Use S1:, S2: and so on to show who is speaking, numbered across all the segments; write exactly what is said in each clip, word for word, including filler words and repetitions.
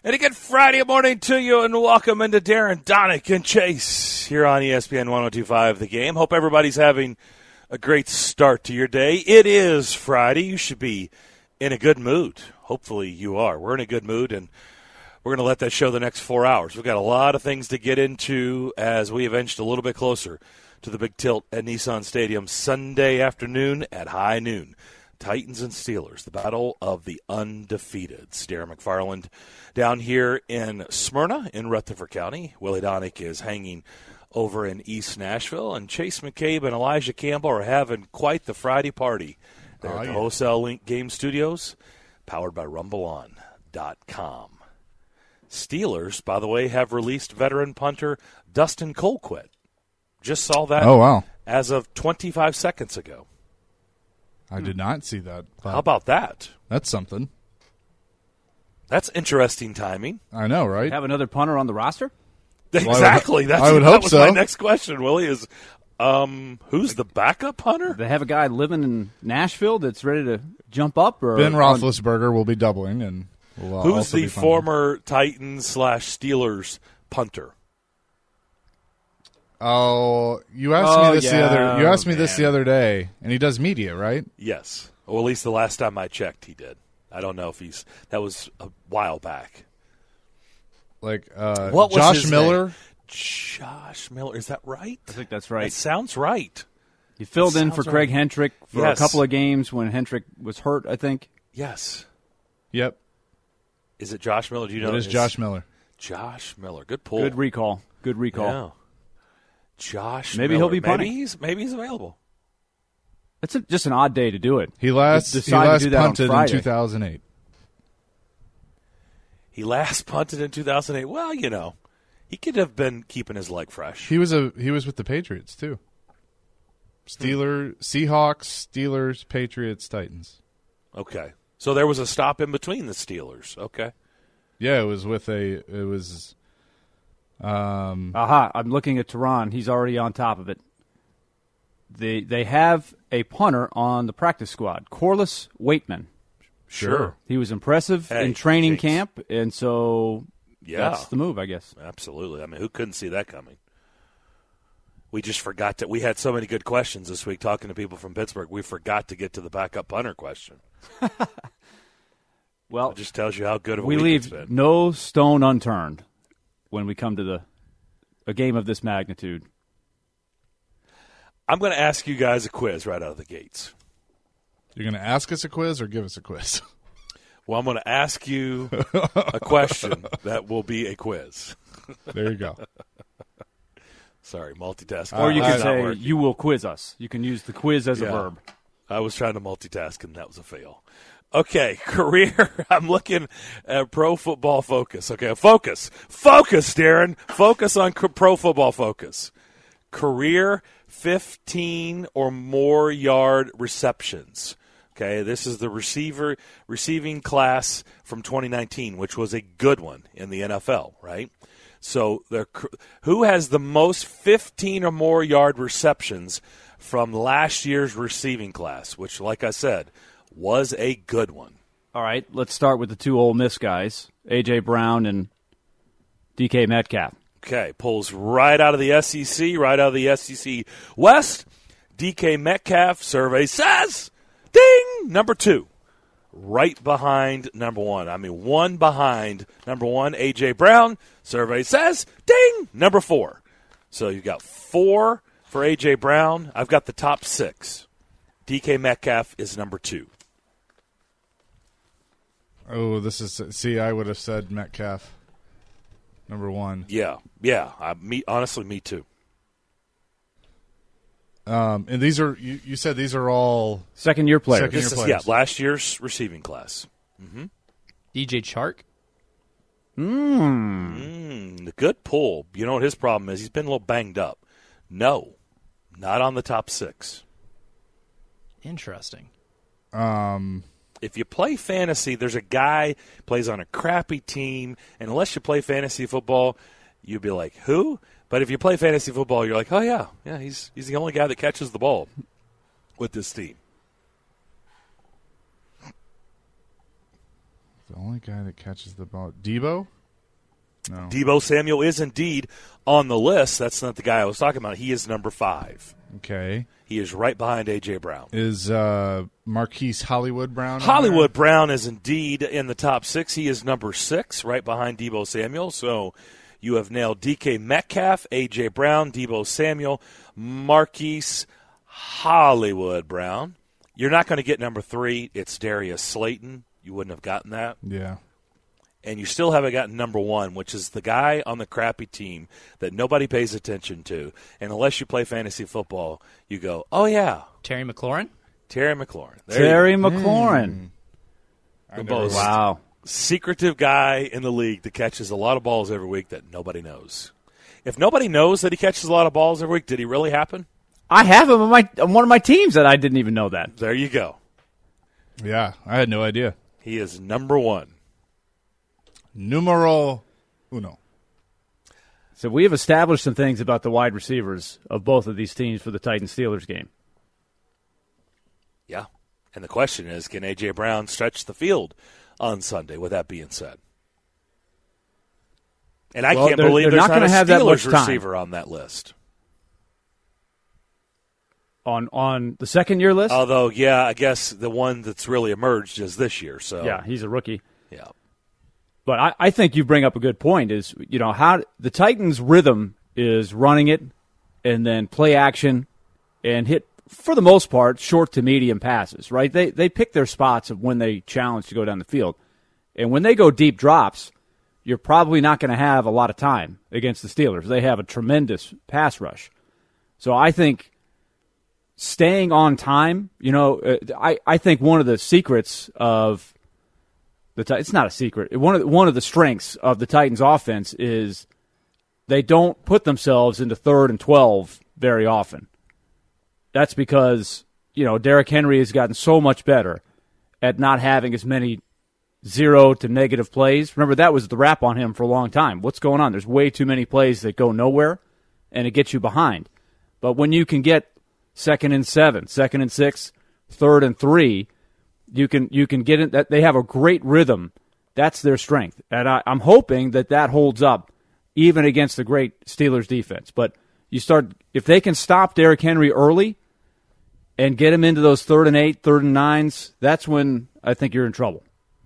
S1: And a good Friday morning to you, and welcome into Darren, Donick, and Chase here on E S P N one oh two point five The Game. Hope everybody's having a great start to your day. It is Friday. You should be in a good mood. Hopefully you are. We're in a good mood, and we're going to let that show the next four hours. We've got a lot of things to get into as we have inched a little bit closer to the big tilt at Nissan Stadium Sunday afternoon at high noon. Titans and Steelers, the battle of the undefeated. Darren McFarland down here in Smyrna in Rutherford County. Willie Donick is hanging over in East Nashville. And Chase McCabe and Elijah Campbell are having quite the Friday party there oh, at the yeah. Wholesale Link Game Studios, powered by rumble on dot com. Steelers, by the way, have released veteran punter Dustin Colquitt. Just saw that
S2: oh, wow.
S1: as of twenty-five seconds ago.
S2: I did not see that.
S1: How about that?
S2: That's something.
S1: That's interesting timing.
S2: I know, right?
S3: Have another punter on the roster?
S1: Exactly.
S2: Well, I would,
S1: That's
S2: I would
S1: that
S2: hope
S1: was
S2: so.
S1: My next question, Willie, is um, who's the backup punter?
S3: They have a guy living in Nashville that's ready to jump up? Or
S2: Ben Roethlisberger will be doubling. and will, uh,
S1: Who's
S2: also
S1: the
S2: be
S1: former Titans slash Steelers punter?
S2: Oh, you asked
S3: Oh,
S2: me this
S3: yeah,
S2: the other. You asked me
S1: man.
S2: this the other day, and he does media, right?
S1: Yes. Well, at least the last time I checked, he did. I don't know if he's – that was a while back.
S2: Like uh,
S1: What was
S2: Josh
S1: his
S2: Miller.
S1: name? Josh Miller. Is that right?
S3: I think that's right.
S1: That sounds right.
S3: He filled
S1: That
S3: in for
S1: sounds
S3: Craig
S1: right.
S3: Hentrick for
S1: Yes.
S3: a couple of games when Hentrick was hurt, I think.
S1: Yes.
S2: Yep,
S1: Is it Josh Miller? Do you know?
S2: it is
S1: his-
S2: Josh Miller.
S1: Josh Miller. Good pull.
S3: Good recall. Good recall.
S1: Yeah. Josh
S3: Maybe
S1: Miller.
S3: he'll be punting.
S1: Maybe he's, maybe he's available.
S3: It's a, just an odd day to do it.
S2: He last he
S3: Decide to
S2: last
S3: do that on
S2: punted in
S3: Friday.
S2: two thousand eight.
S1: He last punted in two thousand eight. Well, you know, he could have been keeping his leg fresh.
S2: He was a he was with the Patriots too. Steelers, Seahawks, Steelers, Patriots, Titans.
S1: Okay. So there was a stop in between the Steelers. Okay.
S2: Yeah, it was with a it was. Um,
S3: Aha, I'm looking at Tehran. He's already on top of it. They they have a punter on the practice squad, Corliss Waitman.
S1: Sure.
S3: He was impressive
S1: Hey,
S3: in training
S1: Jinx.
S3: camp, and so
S1: Yeah.
S3: that's the move, I guess.
S1: Absolutely. I mean, who couldn't see that coming? We just forgot to. We had so many good questions this week talking to people from Pittsburgh. We forgot to get to the backup punter question.
S3: Well,
S1: It just tells you how good of a
S3: we
S1: week
S3: leave
S1: it's been.
S3: no stone unturned when we come to the a game of this magnitude.
S1: I'm going to ask you guys a quiz right out of the gates.
S2: you're going to ask us a quiz or give us a quiz?
S1: Well, I'm going to ask you a question that will be a quiz.
S2: There you go.
S1: Sorry, multitasking.
S3: Or you
S2: I-
S3: can
S1: Not
S3: say,
S1: working.
S3: you will quiz us. You can use the quiz as
S1: Yeah.
S3: a verb.
S1: I was trying to multitask, and that was a fail. Okay, career. I'm looking at Pro Football Focus. Okay, focus. Focus, Darren. Focus on c- Pro Football Focus. Career fifteen or more yard receptions. Okay, this is the receiver receiving class from twenty nineteen, which was a good one in the N F L, right? So the who has the most fifteen or more yard receptions from last year's receiving class, which, like I said, was a good one.
S3: All right, let's start with the two Ole Miss guys, A J. Brown and D K. Metcalf.
S1: Okay, pulls right out of the S E C, right out of the S E C West. D K. Metcalf, survey says, ding, number two. Right behind number one. I mean, one behind number one, A J. Brown. Survey says, ding, number four. So you've got four for A J. Brown. I've got the top six. D K. Metcalf is number two.
S2: Oh, this is see. I would have said Metcalf, number one.
S1: Yeah, yeah. I, me, honestly, me too.
S2: Um, and these are you, you said these are all
S3: Second-year players.
S2: Second-
S1: This is,
S2: players.
S1: yeah, last year's receiving class.
S4: D J Chark?
S1: Mm, good pull. You know what his problem is? He's been a little banged up. No, not on the top six.
S4: Interesting.
S2: um,
S1: If you play fantasy, there's a guy plays on a crappy team, and unless you play fantasy football, you'd be like, who? But if you play fantasy football, you're like, oh, yeah, yeah, he's he's the only guy that catches the ball with this team.
S2: the only guy that catches the ball, Debo. No.
S1: Deebo Samuel is indeed on the list. That's not the guy I was talking about. He is number five.
S2: Okay.
S1: He is right behind A J. Brown.
S2: Is uh, Marquise Hollywood Brown?
S1: Hollywood Brown is indeed in the top six. He is number six, right behind Deebo Samuel. So you have nailed D K Metcalf, A J. Brown, Deebo Samuel, Marquise Hollywood Brown. You're not going to get number three. It's Darius Slayton. You wouldn't have gotten that.
S2: Yeah.
S1: And you still haven't gotten number one, which is the guy on the crappy team that nobody pays attention to. And unless you play fantasy football, you go, oh, yeah.
S4: Terry McLaurin?
S1: Terry McLaurin. There
S3: Terry
S1: you
S3: McLaurin.
S1: The most
S3: Wow.
S1: secretive guy in the league that catches a lot of balls every week that nobody knows. If nobody knows that he catches a lot of balls every week, did he really happen?
S3: I have him on, my, on one of my teams that I didn't even know that.
S1: There you go.
S2: Yeah, I had no idea.
S1: He is number one.
S2: Numero uno.
S3: So we have established some things about the wide receivers of both of these teams for the Titans-Steelers game.
S1: Yeah. And the question is, can A J. Brown stretch the field on Sunday, with that being said? And I
S3: Well,
S1: can't
S3: they're-
S1: believe
S3: they're
S1: there's
S3: not
S1: not, a
S3: gonna have that
S1: Steelers
S3: much time.
S1: receiver on that list.
S3: On on the second-year list?
S1: Although, yeah, I guess the one that's really emerged is this year. So
S3: yeah, he's a rookie.
S1: yeah.
S3: But I, I think you bring up a good point is, you know, how the Titans' rhythm is running it and then play action and hit, for the most part, short to medium passes, right? They they pick their spots of when they challenge to go down the field. And when they go deep drops, you're probably not going to have a lot of time against the Steelers. They have a tremendous pass rush. So I think staying on time, you know, uh, I, I think one of the secrets of the it's not a secret. One of the, one of the strengths of the Titans' offense is they don't put themselves into third and twelve very often. That's because, you know, Derrick Henry has gotten so much better at not having as many zero to negative plays. Remember, that was the rap on him for a long time. What's going on? There's way too many plays that go nowhere, and it gets you behind. But when you can get second and seven, second and six, third and three, you can you can get it. That they have a great rhythm. That's their strength, and I, I'm hoping that that holds up even against the great Steelers defense. But you start if they can stop Derrick Henry early and get him into those third and eight, third and nines. That's when I think you're in trouble.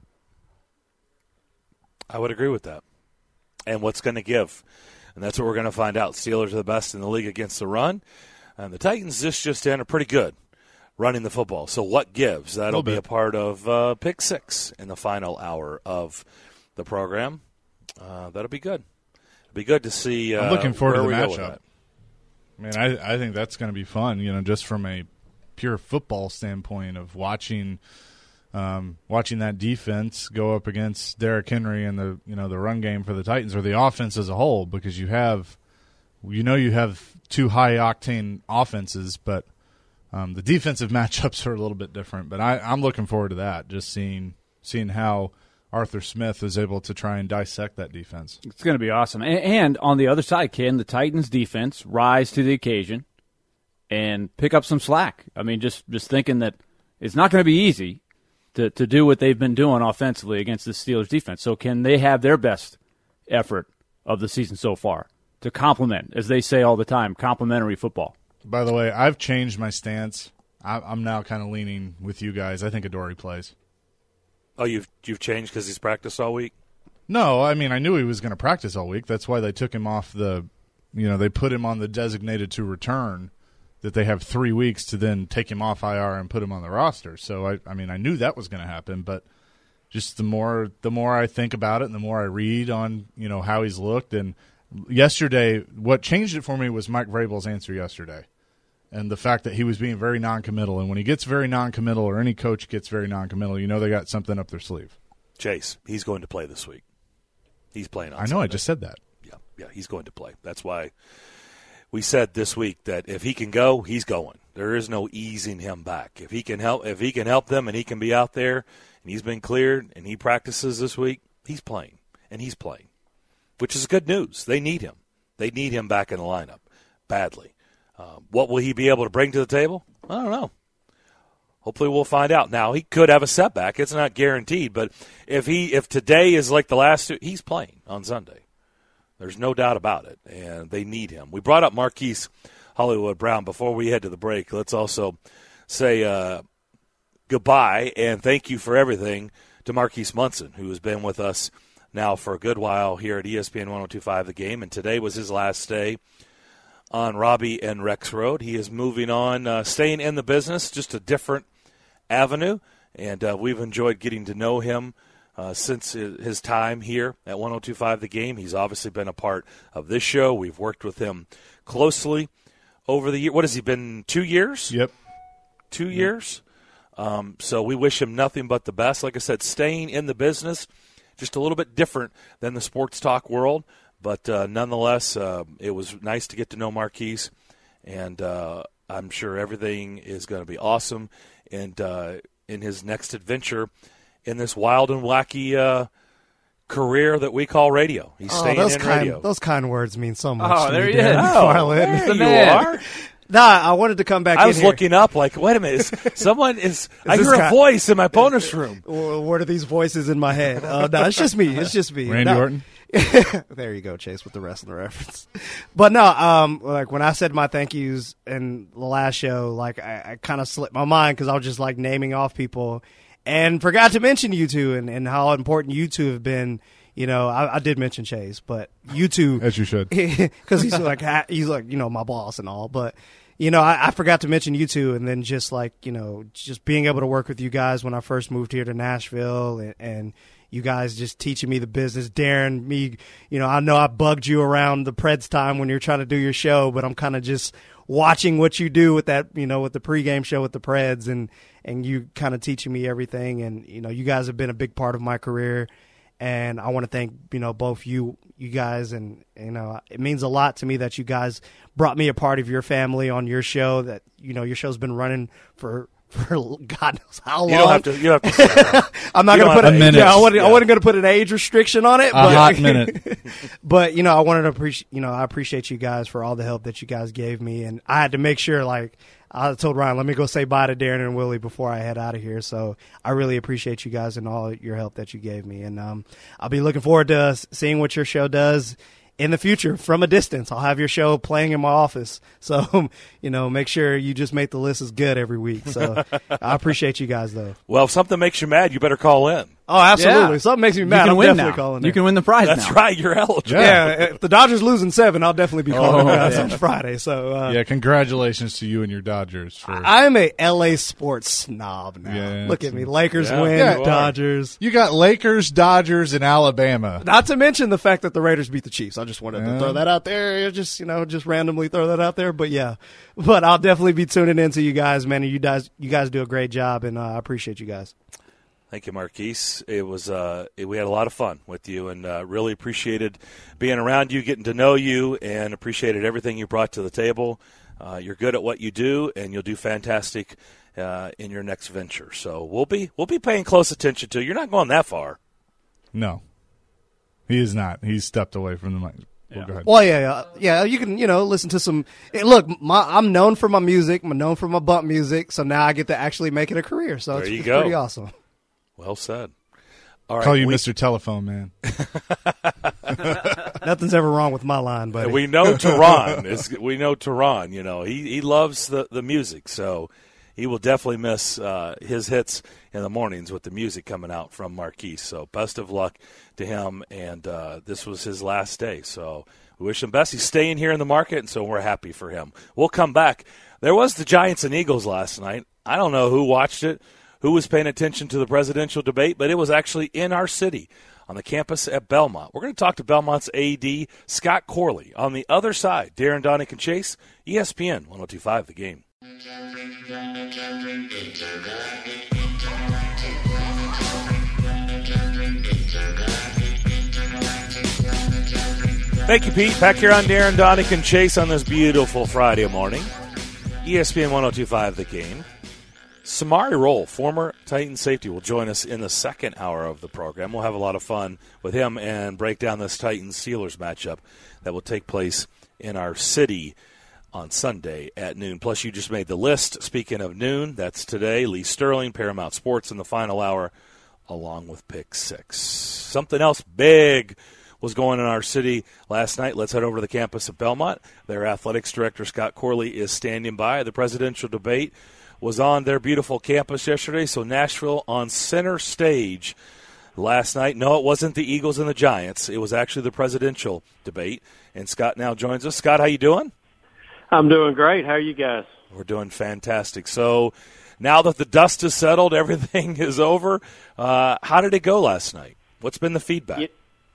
S1: I would agree with that. And what's going to give? And that's what we're going to find out. Steelers are the best in the league against the run. And the Titans this just in are pretty good running the football. So what gives? That'll be a part of uh, Pick Six in the final hour of the program. Uh, that'll be good. It'll be good to see uh,
S2: I'm looking forward to the
S1: where we go with
S2: matchup.
S1: that.
S2: I mean, I, I think that's going to be fun, you know, just from a pure football standpoint of watching um, watching that defense go up against Derrick Henry and the, you know, the run game for the Titans or the offense as a whole, because you have, you know, you have two high-octane offenses, but um, the defensive matchups are a little bit different. But I, I'm looking forward to that, just seeing seeing how Arthur Smith is able to try and dissect that defense.
S3: It's going to be awesome. And, and on the other side, can the Titans' defense rise to the occasion and pick up some slack? I mean, just, just thinking that it's not going to be easy to, to do what they've been doing offensively against the Steelers' defense. So can they have their best effort of the season so far to complement, as they say all the time, complementary football?
S2: By the way, I've changed my stance. I, I'm now kind of leaning with you guys. I think Adoree plays.
S1: Oh, you've you've changed because he's practiced all week?
S2: No, I mean, I knew he was going to practice all week. That's why they took him off the, you know, they put him on the designated to return, that they have three weeks to then take him off I R and put him on the roster. So, I, I mean, I knew that was going to happen, but just the more the more I think about it and the more I read on, you know, how he's looked. And yesterday, what changed it for me was Mike Vrabel's answer yesterday. And the fact that he was being very non-committal. And when he gets very non-committal, or any coach gets very non-committal, you know they got something up their sleeve.
S1: Chase, he's going to play this week. He's playing on
S2: I know,
S1: Sunday.
S2: I just said that.
S1: Yeah, yeah, he's going to play. That's why we said this week that if he can go, he's going. There is no easing him back. If he can help, if he can help them, and he can be out there, and he's been cleared, and he practices this week, he's playing, and he's playing, which is good news. They need him. They need him back in the lineup badly. Uh, what will he be able to bring to the table? I don't know. Hopefully we'll find out. Now, he could have a setback. It's not guaranteed. But if he if today is like the last two, he's playing on Sunday. There's no doubt about it, and they need him. We brought up Marquise Hollywood Brown. Before we head to the break, let's also say uh, goodbye and thank you for everything to Marquise Munson, who has been with us now for a good while here at E S P N one oh two point five The Game, and today was his last day on Robbie and Rex Road. He is moving on, uh, staying in the business, just a different avenue, and uh, we've enjoyed getting to know him uh, since his time here at one oh two point five The Game. He's obviously been a part of this show. We've worked with him closely over the year. What has he been, two years?
S2: Yep.
S1: Two yep. years? Um, so we wish him nothing but the best. Like I said, staying in the business, just a little bit different than the sports talk world. But uh, nonetheless, uh, it was nice to get to know Marquise, and uh, I'm sure everything is going to be awesome and uh, in his next adventure in this wild and wacky uh, career that we call radio. He's
S5: oh,
S1: staying
S5: those
S1: in
S5: kind,
S1: radio.
S5: Those kind words mean so much
S3: Oh,
S5: to
S3: there
S5: me,
S3: he
S5: Dan,
S3: is.
S5: before I
S1: Oh,
S5: leave.
S1: there
S3: the
S1: you
S3: man.
S1: are.
S5: Nah, I wanted to come back
S1: I
S5: in
S1: was
S5: here.
S1: looking up like, wait a minute, is someone is, I
S5: this
S1: hear a
S5: guy-
S1: voice in my bonus room.
S5: Well, what are these voices in my head? Uh, no, it's just me. It's just me.
S2: Randy
S5: No.
S2: Orton.
S5: There you go, Chase, with the wrestling reference. But no, um, like when I said my thank yous in the last show, like I, I kind of slipped my mind because I was just like naming off people and forgot to mention you two and, and how important you two have been. You know, I, I did mention Chase, but you two,
S2: As you should.
S5: because he's like ha- he's like you know my boss and all, but. You know, I, I forgot to mention you two, and then just like, you know, just being able to work with you guys when I first moved here to Nashville, and, and you guys just teaching me the business. Darren, me, you know, I know I bugged you around the Preds time when you're trying to do your show, but I'm kind of just watching what you do with that, you know, with the pregame show with the Preds, and, and you kind of teaching me everything. And, you know, you guys have been a big part of my career. And I want to thank, you know, both you you guys, and, you know, it means a lot to me that you guys brought me a part of your family on your show, that, you know, your show's been running for, for God knows how long.
S1: You don't have to, you don't have to say that.
S5: I'm not
S1: You
S5: going
S1: don't
S5: to put
S1: have
S5: a,
S2: to- A minute.
S5: yeah, I wasn't,
S1: Yeah.
S5: I wasn't going to put an age restriction on it.
S2: A
S5: but,
S2: hot minute.
S5: But, you know, I wanted to appreciate, you know, I appreciate you guys for all the help that you guys gave me. And I had to make sure, like, I told Ryan, let me go say bye to Darren and Willie before I head out of here. So I really appreciate you guys and all your help that you gave me. And um, I'll be looking forward to uh, seeing what your show does in the future from a distance. I'll have your show playing in my office. So, you know, make sure you just make the list as good every week. So I appreciate you guys, though.
S1: Well, if something makes you mad, you better call in.
S5: Oh, absolutely.
S3: Yeah.
S5: Something makes me
S3: You
S5: mad.
S3: can
S5: I'm
S3: win
S5: definitely
S3: now.
S5: calling
S3: You
S5: in.
S3: can win the prize
S1: That's
S3: now.
S1: right, you're eligible.
S2: Yeah.
S5: Yeah, if the Dodgers lose in seven, I'll definitely be calling
S1: Oh,
S5: you guys
S3: yeah.
S5: on Friday. So uh,
S2: Yeah, congratulations to you and your Dodgers. For
S5: I am a L A sports snob now.
S2: Yeah,
S5: Look at me. Lakers
S1: Yeah,
S5: win,
S2: yeah, you are.
S5: Dodgers.
S2: You got Lakers, Dodgers, and Alabama.
S5: Not to mention the fact that the Raiders beat the Chiefs. I just wanted
S2: Yeah.
S5: to throw that out there. Just, you know, just randomly throw that out there. But yeah, but I'll definitely be tuning in to you guys, man. And you guys, you guys do a great job, and uh, I appreciate you guys.
S1: Thank you, Marquise. It was uh, it, we had a lot of fun with you, and uh, really appreciated being around you, getting to know you, and appreciated everything you brought to the table. Uh, you're good at what you do, and you'll do fantastic uh, in your next venture. So we'll be we'll be paying close attention to you. You're not going that far.
S2: No, he is not. He's stepped away from the mic. Well, go ahead.
S5: Well, yeah, yeah, yeah. You can, you know, listen to some. Hey, look, my, I'm known for my music. I'm known for my bump music. So now I get to actually make it a career. So
S1: There
S5: it's,
S1: you
S5: it's
S1: go.
S5: pretty awesome.
S1: Well said. All right,
S2: Call you
S1: we,
S2: Mister Telephone Man.
S5: Nothing's ever wrong with my line, buddy.
S1: We know Tehran is. We know Tehran. You know he he loves the, the music, so he will definitely miss uh, his hits in the mornings with the music coming out from Marquise. So best of luck to him, and uh, this was his last day. So we wish him best. He's staying here in the market, and so we're happy for him. We'll come back. There was the Giants and Eagles last night. I don't know who watched it, who was paying attention to the presidential debate, but it was actually in our city on the campus at Belmont. We're going to talk to Belmont's A D, Scott Corley. On the other side, Darren, Donick, and Chase, E S P N one oh two point five The Game. Thank you, Pete. Back here on Darren, Donick, and Chase on this beautiful Friday morning. E S P N one oh two point five The Game. Samari Roll, former Titan safety, will join us in the second hour of the program. We'll have a lot of fun with him and break down this Titans-Steelers matchup that will take place in our city on Sunday at noon. Plus, you just made the list. Speaking of noon, that's today. Lee Sterling, Paramount Sports in the final hour, along with Pick Six. Something else big was going on in our city last night. Let's head over to the campus of Belmont. Their athletics director, Scott Corley, is standing by. The presidential debate was on their beautiful campus yesterday, so Nashville on center stage last night. No, it wasn't the Eagles and the Giants. It was actually the presidential debate, and Scott now joins us. Scott, how you doing?
S6: I'm doing great. How are you guys?
S1: We're doing fantastic. So now that the dust is settled, everything is over, uh, how did it go last night? What's been the feedback?
S6: Yeah.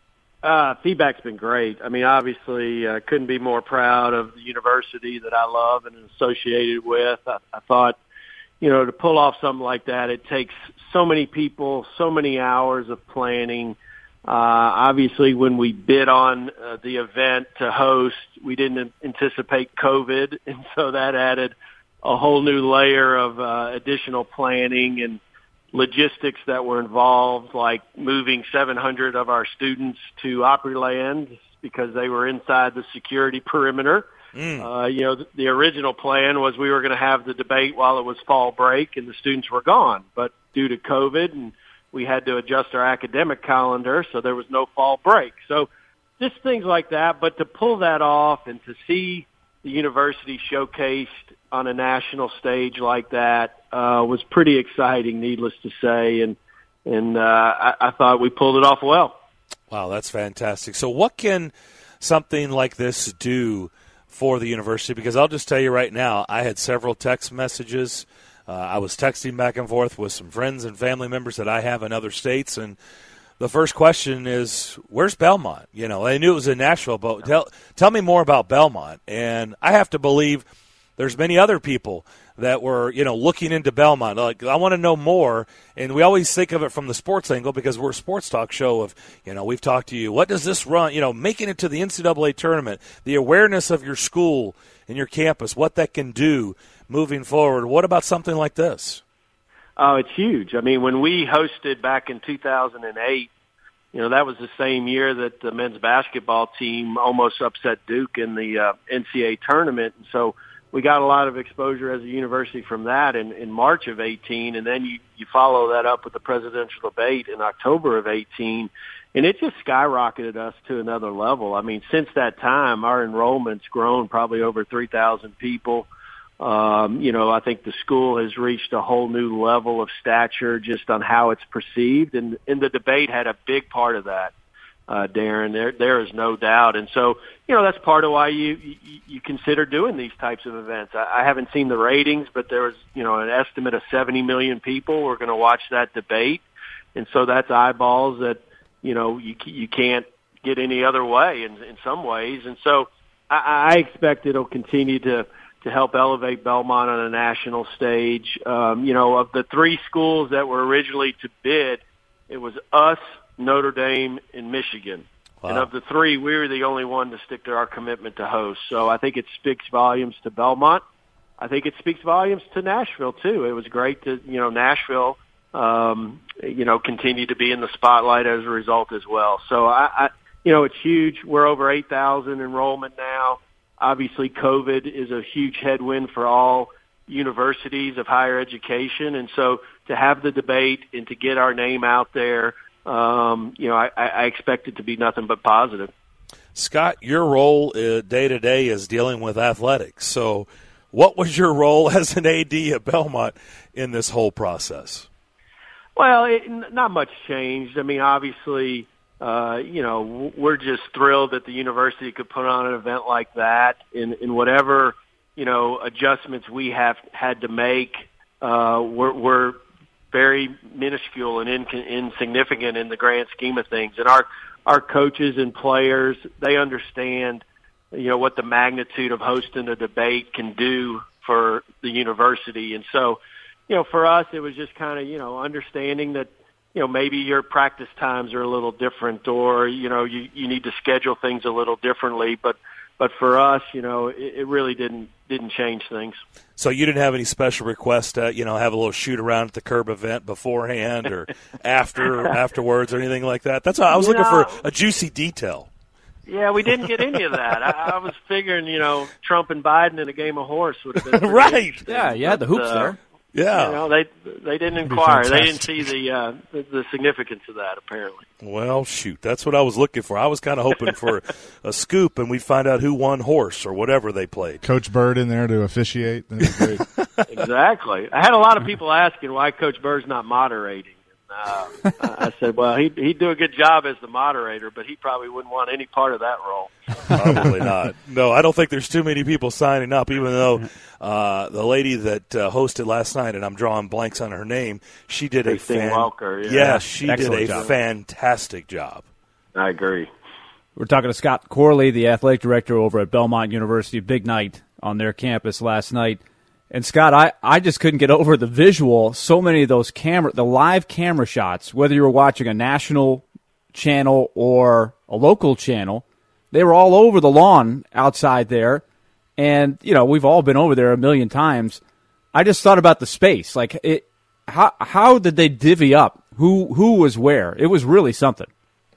S6: Uh, feedback's been great. I mean, obviously, I uh, couldn't be more proud of the university that I love and associated with. I, I thought, you know, to pull off something like that, it takes so many people, so many hours of planning. Uh, obviously, when we bid on uh, the event to host, we didn't anticipate COVID, and so that added a whole new layer of uh, additional planning and logistics that were involved, like moving seven hundred of our students to Opryland because they were inside the security perimeter. Mm. Uh, you know, the, the original plan was we were going to have the debate while it was fall break and the students were gone. But due to COVID, and we had to adjust our academic calendar, so there was no fall break. So just things like that. But to pull that off and to see the university showcased on a national stage like that uh, was pretty exciting, needless to say. And, and uh, I, I thought we pulled it off well.
S1: Wow, that's fantastic. So what can something like this do for the university? Because I'll just tell you right now, I had several text messages. Uh, I was texting back and forth with some friends and family members that I have in other states, and the first question is, where's Belmont? You know, I knew it was in Nashville, but tell, tell me more about Belmont. And I have to believe there's many other people that were, you know, looking into Belmont. Like, I want to know more. And we always think of it from the sports angle because we're a sports talk show of, you know, we've talked to you. What does this run, you know, making it to the N C double A tournament, the awareness of your school and your campus, what that can do moving forward. What about something like this?
S6: Oh, it's huge. I mean, when we hosted back in two thousand eight, you know, that was the same year that the men's basketball team almost upset Duke in the uh, N C double A tournament. And so we got a lot of exposure as a university from that in, in March of eighteen. And then you, you follow that up with the presidential debate in October of eighteen. And it just skyrocketed us to another level. I mean, since that time, our enrollment's grown probably over three thousand people. Um, you know, I think the school has reached a whole new level of stature just on how it's perceived, and, and the debate had a big part of that, uh, Darren. There, there is no doubt. And so, you know, that's part of why you, you, you consider doing these types of events. I, I haven't seen the ratings, but there was, you know, an estimate of seventy million people were going to watch that debate. And so that's eyeballs that, you know, you, you can't get any other way in, in some ways. And so I, I expect it'll continue to, to help elevate Belmont on a national stage. Um, you know, of the three schools that were originally to bid, it was us, Notre Dame, and Michigan. Wow. And of the three, we were the only one to stick to our commitment to host. So I think it speaks volumes to Belmont. I think it speaks volumes to Nashville, too. It was great to, you know, Nashville, um, you know, continue to be in the spotlight as a result as well. So, I, I you know, it's huge. We're over eight thousand enrollment now. Obviously, COVID is a huge headwind for all universities of higher education. And so to have the debate and to get our name out there, um, you know, I, I expect it to be nothing but positive.
S1: Scott, your role uh, day-to-day is dealing with athletics. So what was your role as an A D at Belmont in this whole process?
S6: Well, it, not much changed. I mean, obviously – Uh, you know, we're just thrilled that the university could put on an event like that, in, in whatever, you know, adjustments we have had to make. Uh, we're, we're very minuscule and in, insignificant in the grand scheme of things. And our, our coaches and players, they understand, you know, what the magnitude of hosting a debate can do for the university. And so, you know, for us, it was just kind of, you know, understanding that, you know, maybe your practice times are a little different, or, you know, you, you need to schedule things a little differently. But, but for us, you know, it, it really didn't, didn't change things.
S1: So you didn't have any special requests to, you know, have a little shoot around at the curb event beforehand or after, afterwards or anything like that? That's how I was looking
S6: no.
S1: for a juicy detail.
S6: Yeah, we didn't get any of that. I, I was figuring, you know, Trump and Biden in a game of horse would have been
S1: right.
S3: Yeah, yeah, the hoops
S6: uh,
S3: there.
S1: Yeah.
S6: You know, they they didn't inquire. They didn't see the, uh, the the significance of that, apparently.
S1: Well, shoot, that's what I was looking for. I was kind of hoping for a scoop, and we'd find out who won horse or whatever they played.
S2: Coach Bird in there to officiate. That'd be great.
S6: Exactly. I had a lot of people asking why Coach Bird's not moderating. Uh, I said, well, he'd, he'd do a good job as the moderator, but he probably wouldn't want any part of that role.
S1: Probably not. No, I don't think there's too many people signing up, even though uh, the lady that uh, hosted last night, and I'm drawing blanks on her name, she did
S6: Christine
S1: a fan-
S6: Welker, yeah.
S1: yeah, she
S3: Excellent
S1: did a
S3: job.
S1: fantastic job.
S6: I agree.
S3: We're talking to Scott Corley, the athletic director over at Belmont University. Big night on their campus last night. And, Scott, I, I just couldn't get over the visual. So many of those camera, the live camera shots, whether you were watching a national channel or a local channel, they were all over the lawn outside there. And, you know, we've all been over there a million times. I just thought about the space. Like, it, how how did they divvy up who who was where? It was really something.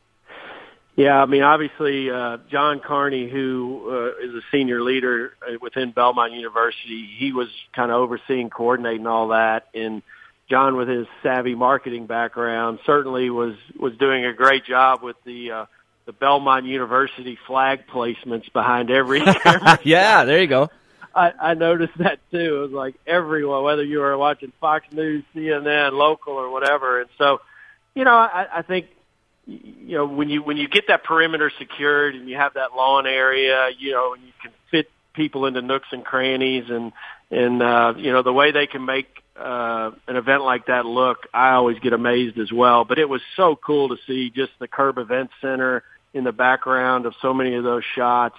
S6: Yeah, I mean, obviously, uh, John Carney, who uh, is a senior leader within Belmont University, he was kind of overseeing, coordinating all that. And John, with his savvy marketing background, certainly was was doing a great job with the uh, the Belmont University flag placements behind every camera.
S3: Yeah, there you go.
S6: I, I noticed that too. It was like everyone, whether you were watching Fox News, C N N, local, or whatever. And so, you know, I, I think, you know, when you when you get that perimeter secured and you have that lawn area, you know, and you can fit people into nooks and crannies, and and uh, you know, the way they can make uh, an event like that look, I always get amazed as well. But it was so cool to see just the Curb Event Center in the background of so many of those shots.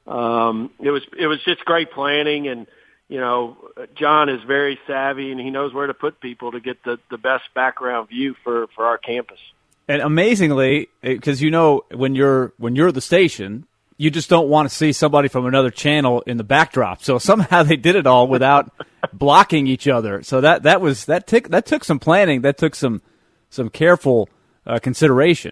S6: Um, it was it was just great planning, and you know, John is very savvy and he knows where to put people to get the the best background view for for our campus.
S3: And amazingly, because you know when you're when you're at the station, you just don't want to see somebody from another channel in the backdrop. So somehow they did it all without blocking each other. So that that was that took that took some planning. That took some some careful uh, consideration.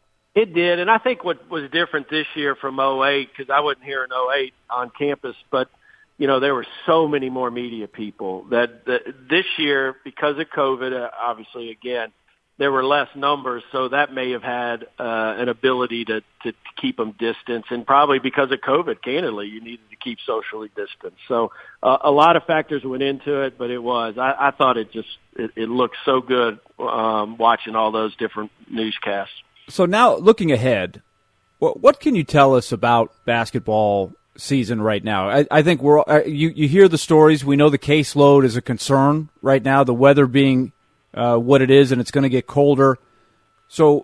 S6: It did, and I think what was different this year from oh eight, because I wasn't here in oh eight on campus, but you know there were so many more media people that, that this year, because of COVID, uh, obviously again. There were less numbers, so that may have had uh, an ability to, to, to keep them distant. And probably because of COVID, candidly, you needed to keep socially distanced. So uh, a lot of factors went into it, but it was. I, I thought it just it, it looked so good um, watching all those different newscasts.
S3: So now looking ahead, what, what can you tell us about basketball season right now? I, I think we're uh, you, you hear the stories. We know the caseload is a concern right now, the weather being Uh, what it is, and it's going to get colder. So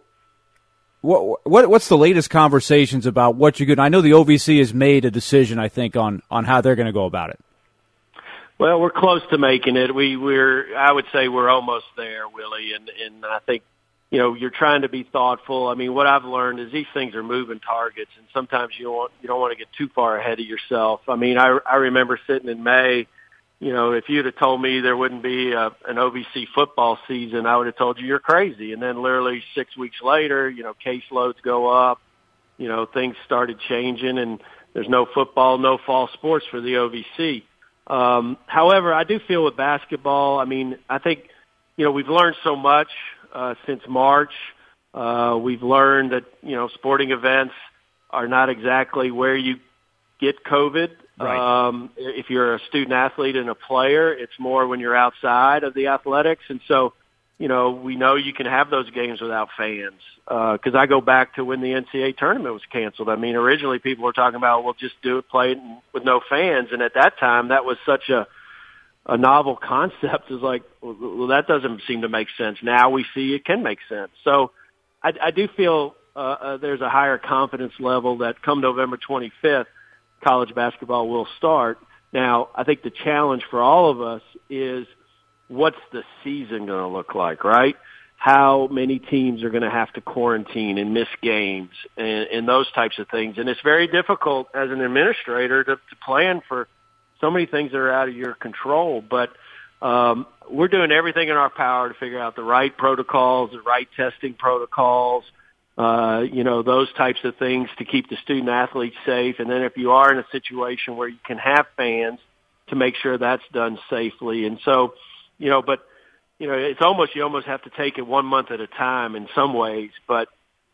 S3: what, what what's the latest conversations about what you could – I know the O V C has made a decision, I think, on, on how they're going to go about it.
S6: Well, we're close to making it. We, we're – I would say we're almost there, Willie, and, and I think, you know, you're trying to be thoughtful. I mean, what I've learned is these things are moving targets, and sometimes you don't want, you don't want to get too far ahead of yourself. I mean, I, I remember sitting in May – you know, if you'd have told me there wouldn't be a, an O V C football season, I would have told you you're crazy. And then literally six weeks later, you know, caseloads go up, you know, things started changing, and there's no football, no fall sports for the O V C. Um, however, I do feel with basketball, I mean, I think, you know, we've learned so much uh, since March. Uh, we've learned that, you know, sporting events are not exactly where you get COVID.
S3: Right.
S6: Um, if you're a student athlete and a player, it's more when you're outside of the athletics. And so, you know, we know you can have those games without fans. Uh, cause I go back to when the N C double A tournament was canceled. I mean, originally people were talking about, well, just do it, play it with no fans. And at that time, that was such a, a novel concept. Is like, well, that doesn't seem to make sense. Now we see it can make sense. So I, I do feel, uh, uh, there's a higher confidence level that come November twenty-fifth, college basketball will start. Now, I think the challenge for all of us is what's the season going to look like, right? How many teams are going to have to quarantine and miss games and, and those types of things. And it's very difficult as an administrator to, to plan for so many things that are out of your control. But um, we're doing everything in our power to figure out the right protocols, the right testing protocols, Uh, you know, those types of things to keep the student athletes safe. And then if you are in a situation where you can have fans, to make sure that's done safely. And so, you know, but, you know, it's almost, you almost have to take it one month at a time in some ways, but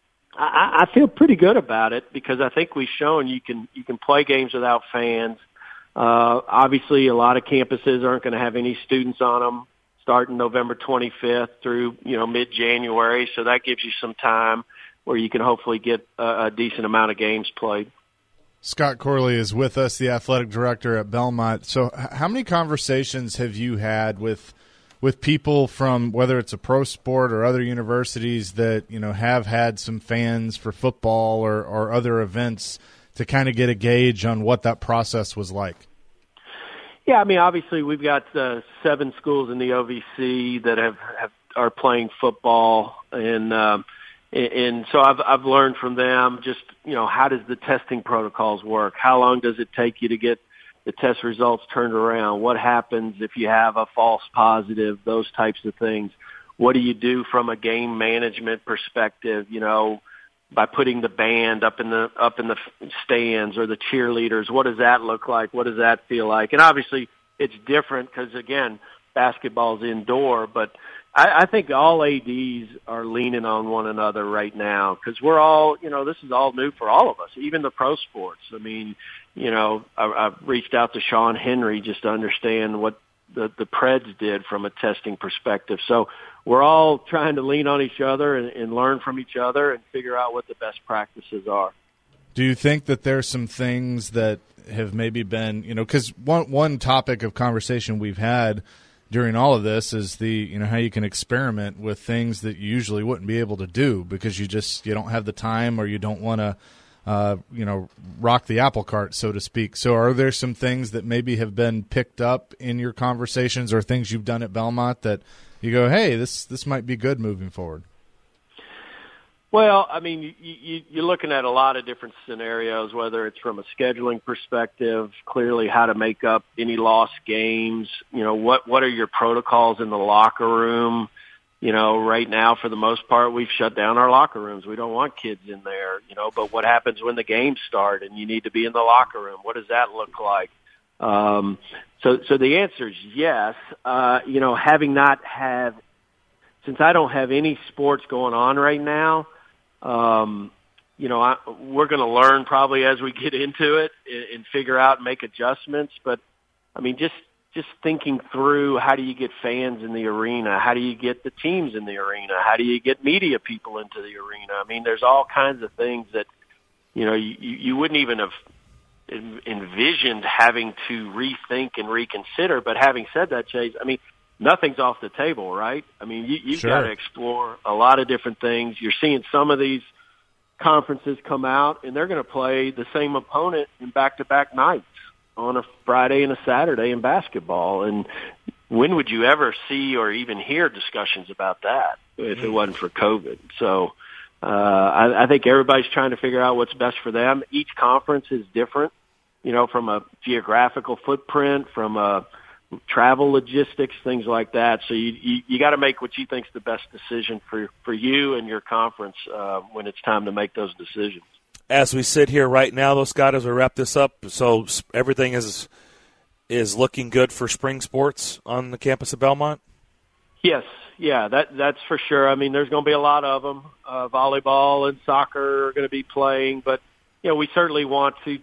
S6: I, I feel pretty good about it because I think we've shown you can, you can play games without fans. Uh, obviously a lot of campuses aren't going to have any students on them starting November twenty-fifth through, you know, mid-January. So that gives you some time where you can hopefully get a, a decent amount of games played.
S2: Scott Corley is with us, the athletic director at Belmont. So how many conversations have you had with with people from whether it's a pro sport or other universities that, you know, have had some fans for football or, or other events to kind of get a gauge on what that process was like?
S6: Yeah, I mean, obviously we've got uh, seven schools in the O V C that have, have are playing football, and um, and so I've I've learned from them just, you know, how does the testing protocols work? How long does it take you to get the test results turned around? What happens if you have a false positive? Those types of things. What do you do from a game management perspective? You know, by putting the band up in the up in the stands or the cheerleaders, what does that look like? What does that feel like? And obviously, it's different because again, basketball's indoor. But I, I think all A Ds are leaning on one another right now because we're all, you know, this is all new for all of us, even the pro sports. I mean, you know, I, I've reached out to Sean Henry just to understand what the the Preds did from a testing perspective. So we're all trying to lean on each other and, and learn from each other and figure out what the best practices are.
S2: Do you think that there's some things that have maybe been, you know, because one one topic of conversation we've had during all of this is the, you know, how you can experiment with things that you usually wouldn't be able to do because you just, you don't have the time or you don't want to, uh, you know, rock the apple cart, so to speak. So are there some things that maybe have been picked up in your conversations or things you've done at Belmont that you go, hey, this this might be good moving forward?
S6: Well, I mean, you, you, you're looking at a lot of different scenarios, whether it's from a scheduling perspective, clearly how to make up any lost games, you know, what, what are your protocols in the locker room? You know, right now, for the most part, we've shut down our locker rooms. We don't want kids in there, you know, but what happens when the games start and you need to be in the locker room? What does that look like? Um, so, so the answer is yes. Uh, you know, having not have, since I don't have any sports going on right now, um, you know, I, we're going to learn probably as we get into it and, and figure out and make adjustments. But I mean, just, just thinking through how do you get fans in the arena? How do you get the teams in the arena? How do you get media people into the arena? I mean, there's all kinds of things that, you know, you, you wouldn't even have envisioned having to rethink and reconsider. But having said that, Chase, I mean, nothing's off the table, right? I mean, you, you've
S2: Sure.
S6: got to explore a lot of different things. You're seeing some of these conferences come out, and they're going to play the same opponent in back-to-back nights on a Friday and a Saturday in basketball. And when would you ever see or even hear discussions about that if it wasn't for COVID? So uh, I, I think everybody's trying to figure out what's best for them. Each conference is different, you know, from a geographical footprint, from a travel logistics, things like that. So you you, you got to make what you think's the best decision for for you and your conference uh, when it's time to make those decisions.
S1: As we sit here right now, though, Scott, as we wrap this up, so everything is is looking good for spring sports on the campus of Belmont?
S6: Yes, yeah, that that's for sure. I mean, there's going to be a lot of them. Uh, volleyball and soccer are going to be playing, but you know, we certainly want to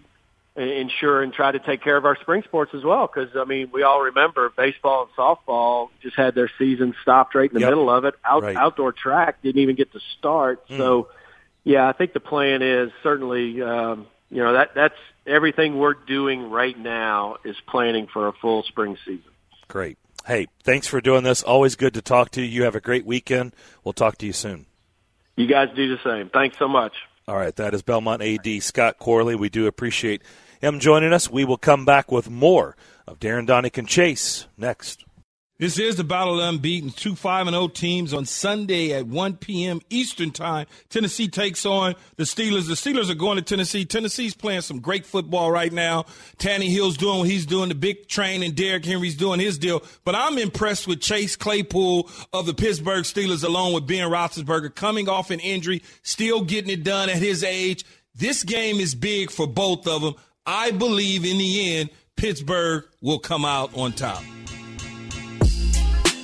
S6: ensure and try to take care of our spring sports as well. Because I mean, we all remember baseball and softball just had their season stopped right in the
S1: yep.
S6: middle of it. Out,
S1: right.
S6: Outdoor track didn't even get to start. Mm. So, yeah, I think the plan is certainly, um, you know, that that's everything we're doing right now is planning for a full spring season.
S1: Great. Hey, thanks for doing this. Always good to talk to you. You have a great weekend. We'll talk to you soon.
S6: You guys do the same. Thanks so much.
S1: All right, that is Belmont A D Scott Corley. We do appreciate him joining us. We will come back with more of Darren Donick and Chase next.
S7: This is the Battle of Unbeaten, two five and oh teams on Sunday at one p.m. Eastern Time. Tennessee takes on the Steelers. The Steelers are going to Tennessee. Tennessee's playing some great football right now. Tannehill's doing what he's doing, the big train, and Derrick Henry's doing his deal. But I'm impressed with Chase Claypool of the Pittsburgh Steelers along with Ben Roethlisberger coming off an injury, still getting it done at his age. This game is big for both of them. I believe in the end, Pittsburgh will come out on top.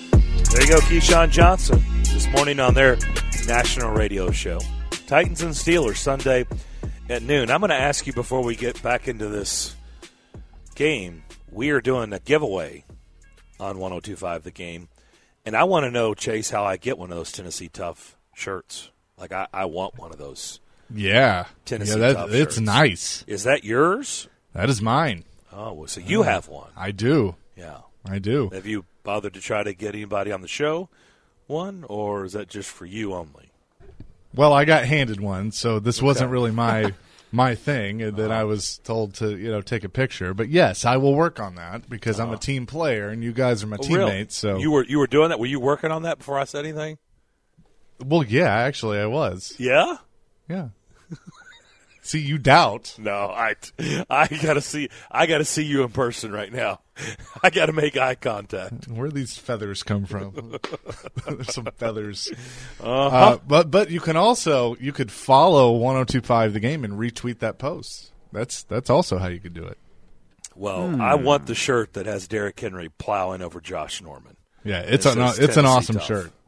S1: There you go, Keyshawn Johnson, this morning on their national radio show. Titans and Steelers, Sunday at noon. I'm going to ask you before we get back into this game, we are doing a giveaway on one oh two point five The Game, and I want to know, Chase, how I get one of those Tennessee Tough shirts. Like, I, I want one of those.
S2: Yeah.
S1: Tennessee
S2: yeah, that,
S1: Tough
S2: it's
S1: shirts.
S2: nice.
S1: Is that yours?
S2: That is mine.
S1: Oh, well, so you have one.
S2: I do.
S1: Yeah.
S2: I do.
S1: Have you bothered to try to get anybody on the show one, or is that just for you only?
S2: Well, I got handed one, so this okay. wasn't really my my thing, and then uh-huh. I was told to, you know, take a picture. But yes, I will work on that because uh-huh. I'm a team player, and you guys are my
S1: oh,
S2: teammates.
S1: Really?
S2: So
S1: you were you were doing that? Were you working on that before I said anything?
S2: Well, yeah, actually, I was.
S1: Yeah,
S2: yeah. See, you doubt.
S1: No, I, I gotta see. I gotta see you in person right now. I gotta make eye contact.
S2: Where do these feathers come from? There's some feathers.
S1: Uh-huh.
S2: Uh, but but you can also you could follow one oh two point five The Game and retweet that post. That's that's also how you could do it.
S1: Well,
S2: hmm.
S1: I want the shirt that has Derrick Henry plowing over Josh Norman.
S2: Yeah, it's
S1: it
S2: an it's an awesome
S1: tough.
S2: shirt.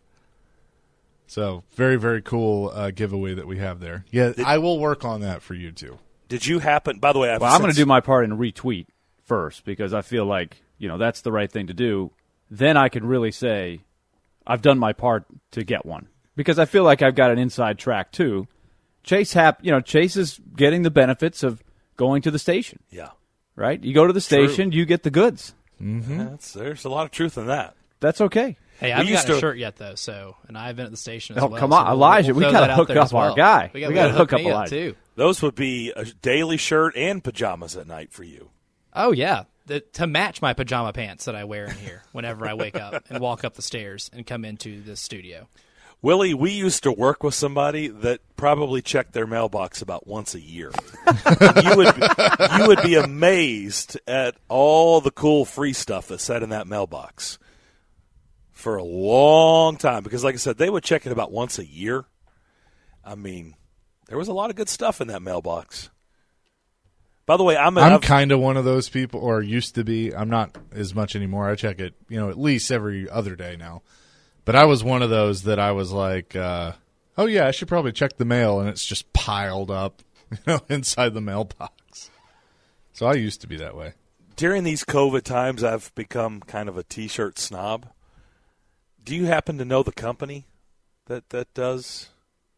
S2: So, very, very cool uh, giveaway that we have there. Yeah, did, I will work on that for you, too.
S1: Did you happen – by the way, I've
S3: well, I'm going to do my part and retweet first because I feel like, you know, that's the right thing to do. Then I can really say I've done my part to get one because I feel like I've got an inside track, too. Chase, hap- you know, Chase is getting the benefits of going to the station.
S1: Yeah.
S3: Right? You go to the station, True. You get the goods.
S2: Mm-hmm.
S1: That's, there's a lot of truth in that.
S3: That's okay.
S4: Hey, I haven't got a shirt yet, though, so, and I've been at the station as
S3: oh,
S4: well.
S3: Oh, come on,
S4: so
S3: Elijah,
S4: we'll, we'll
S3: we got to hook up
S4: well.
S3: our guy.
S4: We got
S3: to hook up
S4: me
S3: Elijah.
S4: Up too.
S1: Those would be a daily shirt and pajamas at night for you.
S4: Oh, yeah, the, to match my pajama pants that I wear in here whenever I wake up and walk up the stairs and come into the studio.
S1: Willie, we used to work with somebody that probably checked their mailbox about once a year. you would you would be amazed at all the cool free stuff that's said in that mailbox for a long time. Because, like I said, they would check it about once a year. I mean, there was a lot of good stuff in that mailbox. By the way, I'm a,
S2: I'm kind of one of those people, or used to be. I'm not as much anymore. I check it, you know, at least every other day now. But I was one of those that I was like, uh, oh, yeah, I should probably check the mail, and it's just piled up, you know, inside the mailbox. So I used to be that way.
S1: During these COVID times, I've become kind of a T-shirt snob. Do you happen to know the company that, that does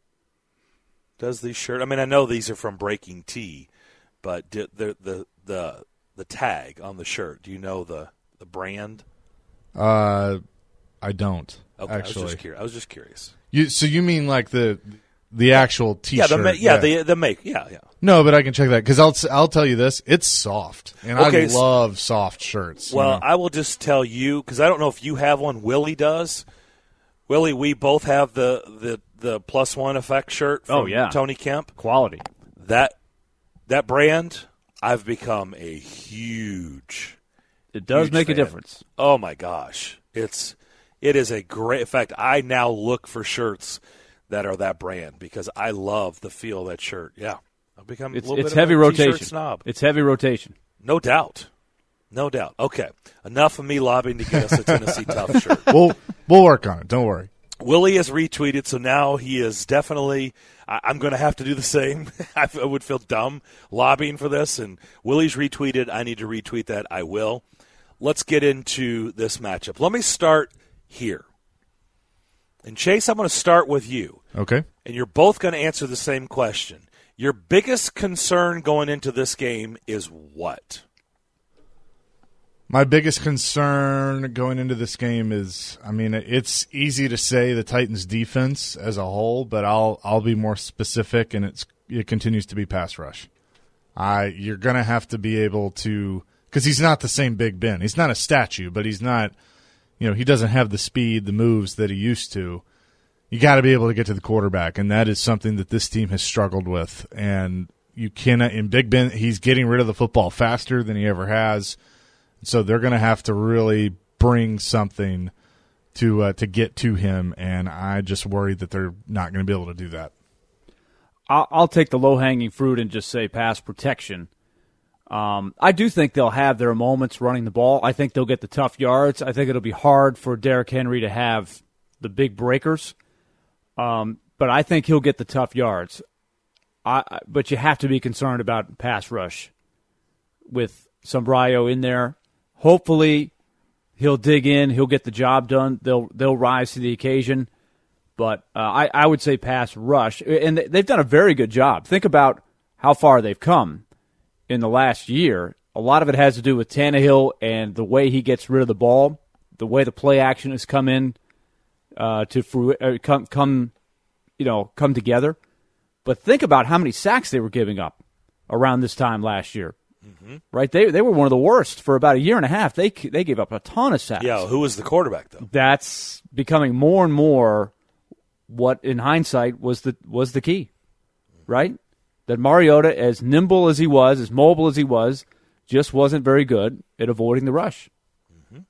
S1: does these shirts? I mean, I know these are from Breaking Tea, but the the the the tag on the shirt, do you know the, the brand?
S2: Uh, I don't.
S1: Okay,
S2: actually.
S1: I was just curious. I was just curious.
S2: You so you mean like the the actual T-shirt?
S1: Yeah, the ma- yeah, yeah, the the make. Yeah, yeah.
S2: No, but I can check that because I'll I'll tell you this: it's soft, and okay, I love so, soft shirts.
S1: Well,
S2: you know?
S1: I will just tell you because I don't know if you have one. Willie does. Willie, we both have the the, the Plus One Effect shirt from
S3: oh, yeah.
S1: Tony Kemp.
S3: Quality.
S1: That that brand, I've become a huge.
S3: It does
S1: huge
S3: make
S1: fan.
S3: a difference.
S1: Oh my gosh, it's. It is a great – in fact, I now look for shirts that are that brand because I love the feel of that shirt. Yeah. I've become
S3: it's,
S1: a little
S3: it's
S1: bit
S3: heavy
S1: of a
S3: rotation.
S1: T-shirt snob.
S3: It's heavy rotation.
S1: No doubt. No doubt. Okay. Enough of me lobbying to get us a Tennessee Tough shirt.
S2: We'll, we'll work on it. Don't worry.
S1: Willie has retweeted, so now he is definitely – I'm going to have to do the same. I would feel dumb lobbying for this, and Willie's retweeted. I need to retweet that. I will. Let's get into this matchup. Let me start – here. And Chase, I'm going to start with you.
S2: Okay.
S1: And you're both going to answer the same question. Your biggest concern going into this game is what?
S2: My biggest concern going into this game is, I mean, it's easy to say the Titans defense as a whole, but I'll I'll be more specific, and it's it continues to be pass rush. I you're going to have to be able to, because he's not the same Big Ben. He's not a statue, but he's not. You know, he doesn't have the speed, the moves that he used to. You got to be able to get to the quarterback, and that is something that this team has struggled with. And you cannot, in Big Ben, he's getting rid of the football faster than he ever has. So they're going to have to really bring something to uh, to get to him, and I just worry that they're not going to be able to do that.
S3: I'll, I'll take the low-hanging fruit and just say pass protection. Um, I do think they'll have their moments running the ball. I think they'll get the tough yards. I think it'll be hard for Derrick Henry to have the big breakers. Um, but I think he'll get the tough yards. I, but you have to be concerned about pass rush with Sombrero in there. Hopefully he'll dig in. He'll get the job done. They'll they'll rise to the occasion. But uh, I, I would say pass rush. And they've done a very good job. Think about how far they've come in the last year. A lot of it has to do with Tannehill and the way he gets rid of the ball, the way the play action has come in uh, to fru- uh, come, come, you know, come together. But think about how many sacks they were giving up around this time last year. Mm-hmm. Right? They they were one of the worst for about a year and a half. They they gave up a ton of sacks.
S1: Yeah, who was the quarterback though?
S3: That's becoming more and more what in hindsight was the was the key. Right? That Mariota, as nimble as he was, as mobile as he was, just wasn't very good at avoiding the rush.
S1: Mm-hmm.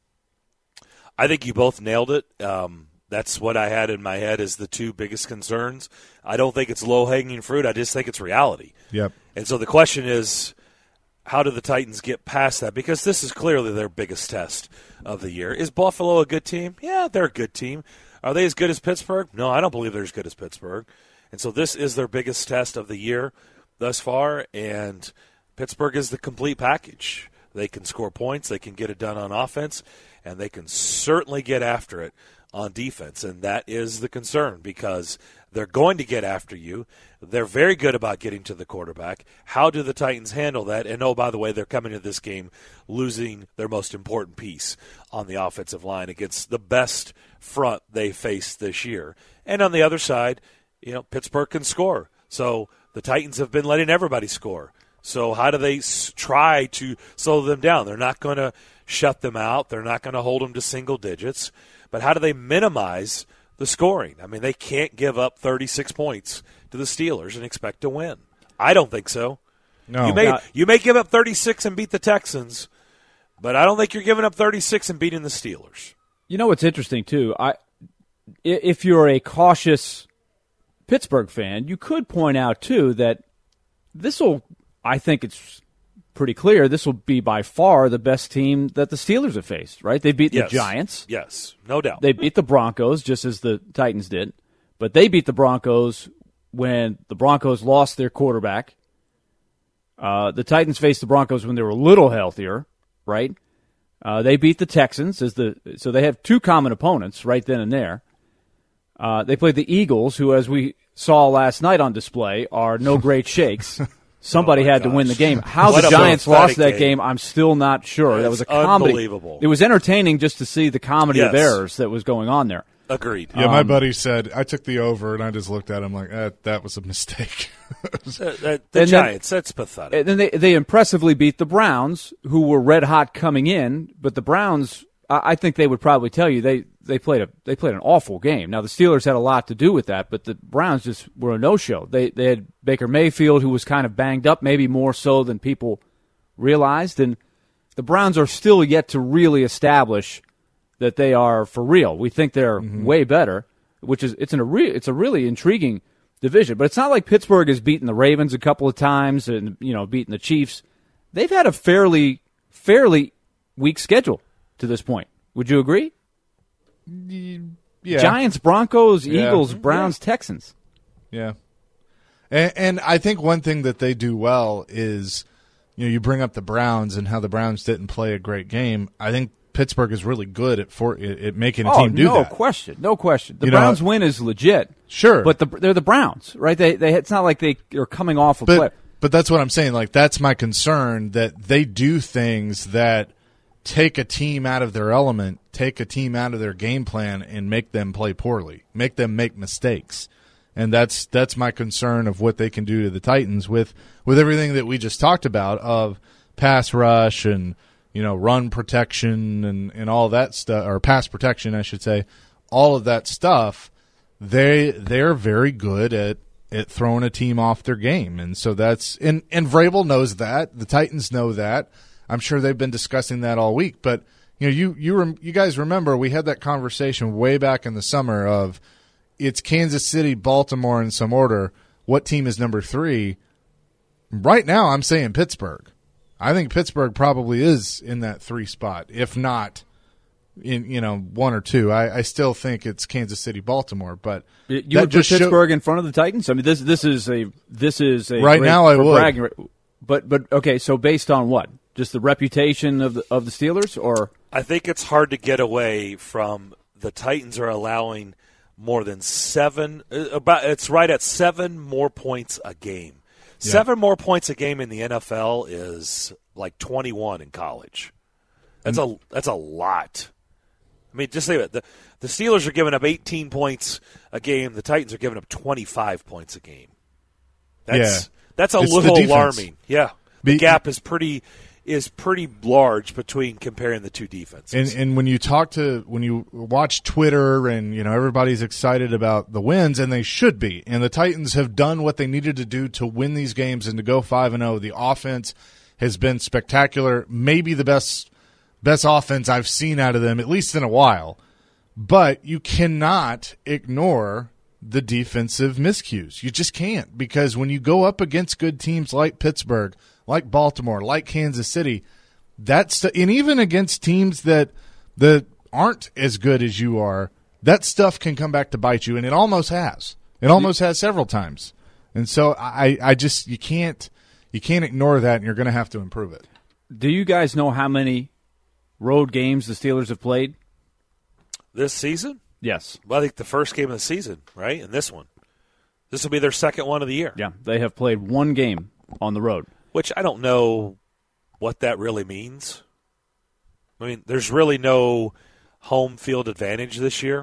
S1: I think you both nailed it. Um, that's what I had in my head as the two biggest concerns. I don't think it's low-hanging fruit. I just think it's reality.
S2: Yep.
S1: And so the question is, how do the Titans get past that? Because this is clearly their biggest test of the year. Is Buffalo a good team? Yeah, they're a good team. Are they as good as Pittsburgh? No, I don't believe they're as good as Pittsburgh. And so this is their biggest test of the year thus far, and Pittsburgh is the complete package. They can score points, they can get it done on offense, and they can certainly get after it on defense. And that is the concern because they're going to get after you. They're very good about getting to the quarterback. How do the Titans handle that? And, oh, by the way, they're coming to this game losing their most important piece on the offensive line against the best front they faced this year. And on the other side, you know, Pittsburgh can score. So the Titans have been letting everybody score. So how do they s- try to slow them down? They're not going to shut them out. They're not going to hold them to single digits. But how do they minimize the scoring? I mean, they can't give up thirty-six points to the Steelers and expect to win. I don't think so.
S2: No.
S1: You may,
S3: Not-
S1: you may give up thirty-six and beat the Texans, but I don't think you're giving up thirty-six and beating the Steelers.
S3: You know what's interesting, too? I, if you're a cautious Pittsburgh fan, you could point out, too, that this will, I think it's pretty clear, this will be by far the best team that the Steelers have faced, right? They beat
S1: Yes.
S3: the Giants.
S1: Yes, no doubt.
S3: They beat the Broncos, just as the Titans did. But they beat the Broncos when the Broncos lost their quarterback. Uh, the Titans faced the Broncos when they were a little healthier, right? Uh, they beat the Texans, as the so they have two common opponents right then and there. Uh, they played the Eagles, who, as we saw last night on display, are no great shakes. Somebody
S1: Oh my
S3: had to win the
S1: gosh.
S3: game. How
S1: What
S3: the
S1: a
S3: Giants
S1: pathetic
S3: lost that
S1: game.
S3: game, I'm still not sure. that
S1: That's
S3: was a comedy.
S1: unbelievable.
S3: It was entertaining just to see the comedy of
S1: Yes.
S3: errors that was going on there.
S1: Agreed.
S2: Yeah, my
S3: Um,
S2: buddy said, I took the over, and I just looked at him like, eh, that was a mistake.
S1: Uh, uh, the
S3: And then-
S1: Giants, that's pathetic.
S3: And then they they impressively beat the Browns, who were red hot coming in. But the Browns, I, I think they would probably tell you they, they played a they played an awful game. Now the Steelers had a lot to do with that, but the Browns just were a no show. They they had Baker Mayfield, who was kind of banged up, maybe more so than people realized, and the Browns are still yet to really establish that they are for real. We think they're
S2: Mm-hmm.
S3: way better, which is it's an, a re, it's a really intriguing division. But it's not like Pittsburgh has beaten the Ravens a couple of times and you know beaten the Chiefs. They've had a fairly fairly weak schedule to this point. Would you agree?
S2: Yeah.
S3: Giants, Broncos,
S2: Yeah.
S3: Eagles, Browns, Texans.
S2: Yeah. And, and I think one thing that they do well is, you know, you bring up the Browns and how the Browns didn't play a great game. I think Pittsburgh is really good at for at, at making a
S3: Oh,
S2: team do
S3: no
S2: that.
S3: question, no question. The
S2: You know,
S3: Browns win is legit.
S2: Sure.
S3: But the, they're the Browns, right? They, they it's not like they are coming off a play.
S2: But but that's what I'm saying. Like that's my concern that they do things that take a team out of their element, take a team out of their game plan, and make them play poorly, make them make mistakes. And that's that's my concern of what they can do to the Titans with with everything that we just talked about of pass rush and you know run protection and, and all that stuff, or pass protection, I should say. All of that stuff, they they're very good at at throwing a team off their game, and so that's and and Vrabel knows that. The Titans know that. I'm sure they've been discussing that all week. But you know, you you rem, you guys remember we had that conversation way back in the summer of it's Kansas City, Baltimore in some order. What team is number three? Right now, I'm saying Pittsburgh. I think Pittsburgh probably is in that three spot, if not in you know one or two. I, I still think it's Kansas City, Baltimore, but
S3: you
S2: that
S3: would put
S2: just
S3: Pittsburgh
S2: show-
S3: in front of the Titans. I mean, this this is a this is a
S2: Right
S3: great
S2: now I
S3: for
S2: would.
S3: bragging- But but okay, so based on what? Just the reputation of the of the Steelers, or
S1: I think it's hard to get away from the Titans are allowing more than seven. About it's right at seven more points a game. Yeah. Seven more points a game in the N F L is like twenty-one in college. That's a that's a lot. I mean, just think of it. The, the Steelers are giving up eighteen points a game. The Titans are giving up twenty-five points a game. That's
S2: yeah.
S1: that's a
S2: it's
S1: little alarming. Yeah, the
S2: Be,
S1: gap is pretty is pretty large between comparing the two defenses.
S2: And, and when you talk to when you watch Twitter, and you know everybody's excited about the wins, and they should be. And the Titans have done what they needed to do to win these games and to go five and zero. The offense has been spectacular, maybe the best best offense I've seen out of them, at least in a while. But you cannot ignore the defensive miscues. You just can't, because when you go up against good teams like Pittsburgh, like Baltimore, like Kansas City, that's and even against teams that that aren't as good as you are, that stuff can come back to bite you, and it almost has. It almost has several times. And so I, I just you can't you can't ignore that, and you're going to have to improve it.
S3: Do you guys know how many road games the Steelers have played
S1: this season?
S3: Yes.
S1: Well, I think the first game of the season, right? And this one. This will be their second one of the year.
S3: Yeah, they have played one game on the road.
S1: Which I don't know what that really means. I mean, there's really no home field advantage this year,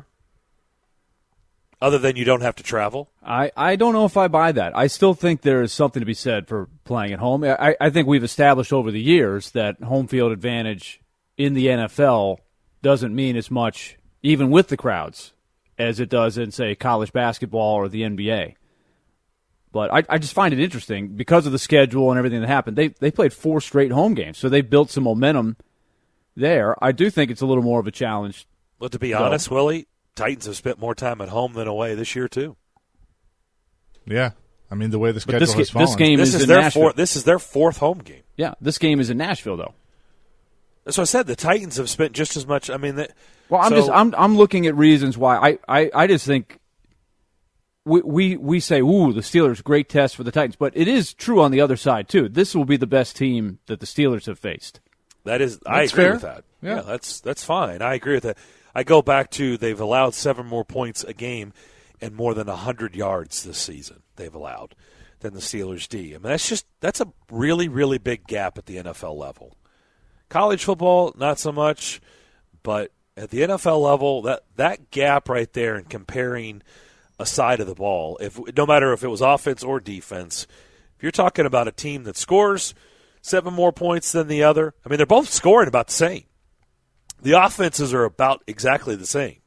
S1: other than you don't have to travel.
S3: I, I don't know if I buy that. I still think there is something to be said for playing at home. I, I think we've established over the years that home field advantage in the N F L doesn't mean as much, even with the crowds, as it does in, say, college basketball or the N B A. But I, I just find it interesting because of the schedule and everything that happened. They they played four straight home games, so they've built some momentum there. I do think it's a little more of a challenge.
S1: But to be
S3: though.
S1: honest, Willie, Titans have spent more time at home than away this year too.
S2: Yeah, I mean the way the schedule
S3: this,
S2: has fallen.
S3: This game
S1: this
S3: is,
S1: is
S3: in
S1: their
S3: Nashville.
S1: four, This is their fourth home game.
S3: Yeah, this game is in Nashville though.
S1: That's what I said. The Titans have spent just as much. I mean, they,
S3: well, I'm
S1: so,
S3: just I'm I'm looking at reasons why I, I, I just think. We, we we say, ooh, the Steelers, great test for the Titans. But it is true on the other side, too. This will be the best team that the Steelers have faced.
S1: That is, I
S2: That's
S1: agree
S2: fair.
S1: with that.
S2: Yeah.
S1: yeah, that's that's fine. I agree with that. I go back to they've allowed seven more points a game and more than one hundred yards this season they've allowed than the Steelers D. I mean, that's just that's a really, really big gap at the N F L level. College football, not so much, but at the N F L level, that, that gap right there and comparing – a side of the ball, if no matter if it was offense or defense, if you're talking about a team that scores seven more points than the other, I mean, they're both scoring about the same. The offenses are about exactly the same.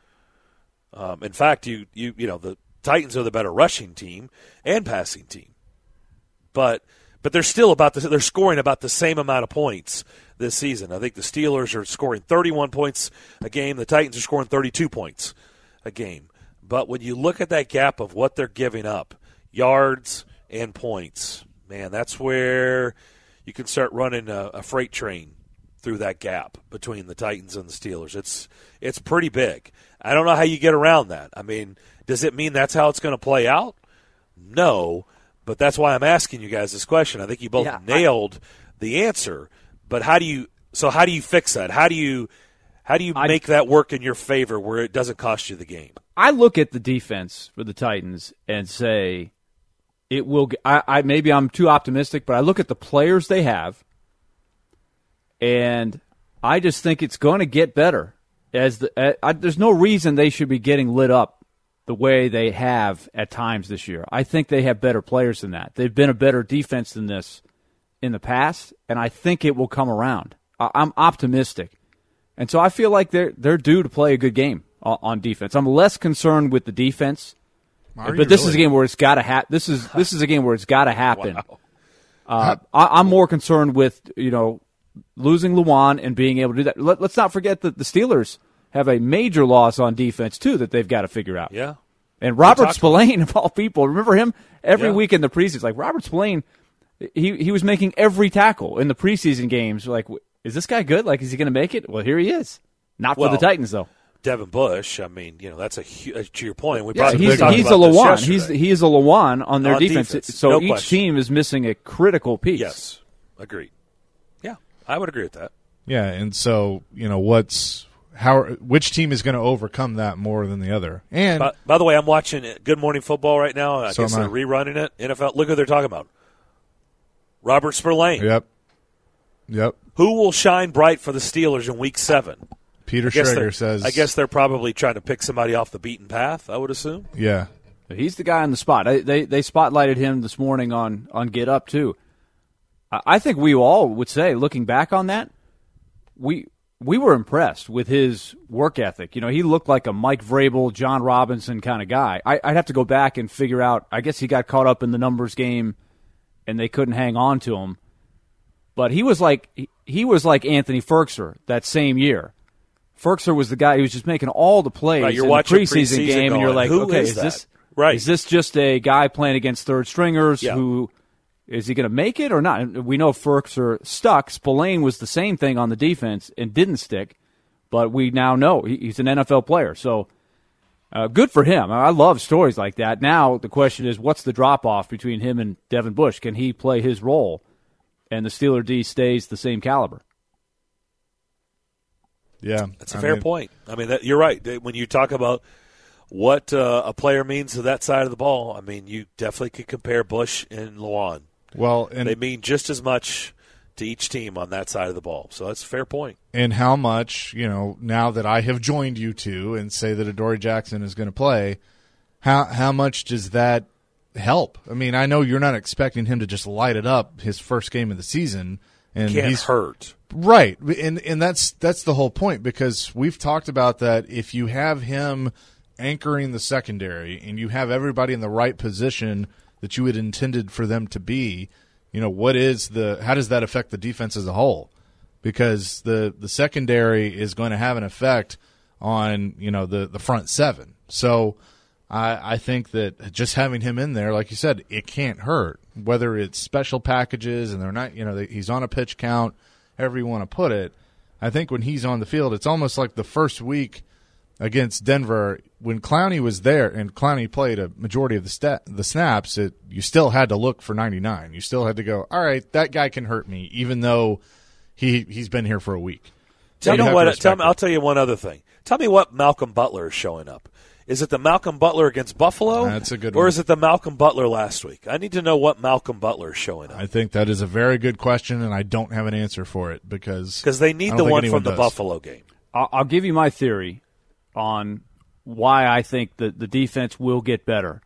S1: Um, in fact, you you you know the Titans are the better rushing team and passing team, but but they're still about the, they're scoring about the same amount of points this season. I think the Steelers are scoring thirty-one points a game. The Titans are scoring thirty-two points a game. But when you look at that gap of what they're giving up, yards and points, man, that's where you can start running a, a freight train through that gap between the Titans and the Steelers. It's it's pretty big. I don't know how you get around that. I mean, does it mean that's how it's going to play out? No, but that's why I'm asking you guys this question. I think you both
S3: yeah,
S1: nailed I, the answer, but how do you so how do you fix that? How do you how do you
S3: I,
S1: make that work in your favor where it doesn't cost you the game?
S3: I look at the defense for the Titans and say it will. I, I maybe I'm too optimistic, but I look at the players they have, and I just think it's going to get better. As the uh, I, there's no reason they should be getting lit up the way they have at times this year. I think they have better players than that. They've been a better defense than this in the past, and I think it will come around. I, I'm optimistic, and so I feel like they're they're due to play a good game on defense. I'm less concerned with the defense,
S2: Are
S3: but this
S2: really?
S3: is a game where it's got to happen. This is this is a game where it's got to happen.
S1: Wow.
S3: Uh, I, I'm more concerned with you know losing Luan and being able to do that. Let, let's not forget that the Steelers have a major loss on defense too that they've got to figure out.
S1: Yeah,
S3: and Robert Spillane of all people, remember him every
S1: Yeah.
S3: week in the preseason. Like Robert Spillane, he he was making every tackle in the preseason games. Like, is this guy good? Like, is he going to make it? Well, here he is. Not for
S1: well,
S3: the Titans, though.
S1: Devin Bush, I mean, you know, that's a huge, to your point. We
S3: yeah,
S1: probably
S3: he's,
S1: talked
S3: he's
S1: about
S3: a
S1: this
S3: Lawan.
S1: yesterday.
S3: He's he is a Lawan on their
S1: On
S3: defense.
S1: defense,
S3: So
S1: no
S3: each
S1: question.
S3: team is missing a critical piece.
S1: Yes, agreed. Yeah, I would agree with that.
S2: Yeah, and so you know what's how which team is going to overcome that more than the other. And
S1: By, by the way, I'm watching Good Morning Football right now. I
S2: So
S1: guess
S2: am
S1: they're
S2: I.
S1: rerunning it. N F L. Look who they're talking about. Robert Spillane.
S2: yep, yep.
S1: Who will shine bright for the Steelers in Week Seven?
S2: Peter
S1: I guess they're-
S2: Schrager says.
S1: I guess they're probably trying to pick somebody off the beaten path, I would assume.
S2: Yeah,
S3: He's the guy on the spot. I, they they spotlighted him this morning on, on Get Up, too. I, I think we all would say, looking back on that, we we were impressed with his work ethic. You know, he looked like a Mike Vrabel, John Robinson kind of guy. I, I'd have to go back and figure out. I guess he got caught up in the numbers game, and they couldn't hang on to him. But he was like he, he was like Anthony Ferkser that same year. Ferkser was the guy who was just making all the plays
S1: Right, you're
S3: in
S1: watching
S3: the preseason,
S1: preseason
S3: game, and you're
S1: going,
S3: like,
S1: who
S3: okay,
S1: is
S3: is
S1: that?
S3: this
S1: Right.
S3: is this just a guy playing against third stringers
S1: Yeah.
S3: who is he going to make it or not? And we know Ferkser stuck. Spillane was the same thing on the defense and didn't stick, but we now know he, he's an N F L player. So uh, good for him. I love stories like that. Now the question is, what's the drop off between him and Devin Bush? Can he play his role, and the Steeler D stays the same caliber?
S2: yeah.
S1: That's a
S2: I
S1: fair
S2: mean,
S1: point. I mean, that, you're right. When you talk about what uh, a player means to that side of the ball, I mean, you definitely could compare Bush and Lawan.
S2: Well, and
S1: They mean just as much to each team on that side of the ball. So that's a fair point.
S2: and how much, you know, now that I have joined you two and say that Adoree Jackson is going to play, how how much does that help? I mean, I know you're not expecting him to just light it up his first game of the season, and
S1: Can't
S2: he's
S1: hurt.
S2: right, and and that's that's the whole point, because we've talked about that. If you have him anchoring the secondary and you have everybody in the right position that you had intended for them to be, you know, what is the how does that affect the defense as a whole? Because the the secondary is going to have an effect on, you know, the the front seven. So I I think that just having him in there, like you said, it can't hurt. Whether it's special packages and they're not, you know, they, he's on a pitch count, however you want to put it. I think when he's on the field, it's almost like the first week against Denver when Clowney was there, and Clowney played a majority of the sta- the snaps. It you still had to look for ninety-nine. You still had to go, all right, that guy can hurt me, even though he he's been here for a week. So
S1: Tell
S2: you
S1: me
S2: have to
S1: what.
S2: respect
S1: Tell me,
S2: it.
S1: I'll tell you one other thing. Tell me what Malcolm Butler is showing up. Is it the Malcolm Butler against Buffalo?
S2: That's a good
S1: Or
S2: one.
S1: is it the Malcolm Butler last week? I need to know what Malcolm Butler is showing up.
S2: I think that is a very good question, and I don't have an answer for it because
S1: Because they
S2: I
S1: need
S2: don't
S1: the
S2: think
S1: one
S2: anyone
S1: from the
S2: does.
S1: Buffalo game.
S3: I'll, I'll give you my theory on why I think that the defense will get better.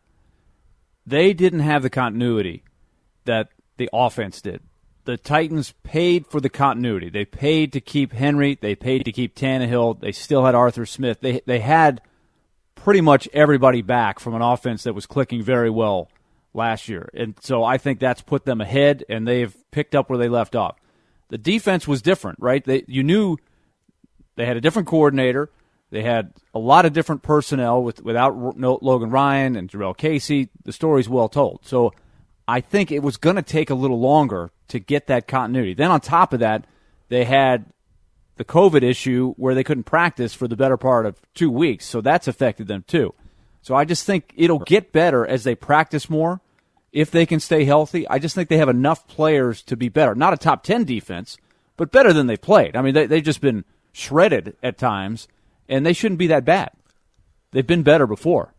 S3: They didn't have the continuity that the offense did. The Titans paid for the continuity. They paid to keep Henry. They paid to keep Tannehill. They still had Arthur Smith. They they had pretty much everybody back from an offense that was clicking very well last year. And so I think that's put them ahead, and they've picked up where they left off. The defense was different, right? They, you knew they had a different coordinator. They had a lot of different personnel with without Logan Ryan and Jarrell Casey. The story's well told. So I think it was going to take a little longer to get that continuity. Then on top of that, they had the COVID issue where they couldn't practice for the better part of two weeks. So that's affected them too. So I just think it'll get better as they practice more if they can stay healthy. I just think they have enough players to be better. Not a top ten defense, but better than they've played. I mean, they, they've just been shredded at times, and they shouldn't be that bad. They've been better before.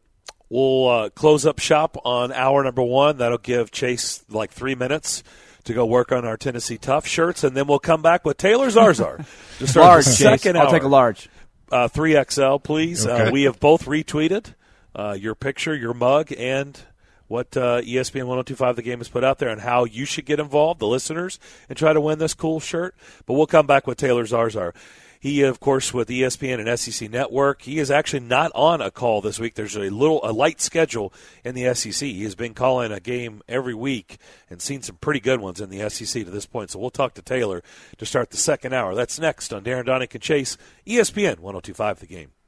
S1: We'll uh, close up shop on hour number one. That'll give Chase like three minutes to go work on our Tennessee Tough shirts, and then we'll come back with Taylor Zarzar to start
S3: Large,
S1: the
S3: Chase.
S1: second hour.
S3: I'll take a large.
S1: Uh, three X L, please.
S2: Okay.
S1: Uh, we have both retweeted uh, your picture, your mug, and what uh, E S P N ten twenty-five The Game has put out there and how you should get involved, the listeners, and try to win this cool shirt. But we'll come back with Taylor Zarzar. He, of course, with E S P N and S E C Network, he is actually not on a call this week. There's a little a light schedule in the S E C. He has been calling a game every week and seen some pretty good ones in the S E C to this point. So we'll talk to Taylor to start the second hour. That's next on Darren Donick and Chase, E S P N ten twenty-five The Game.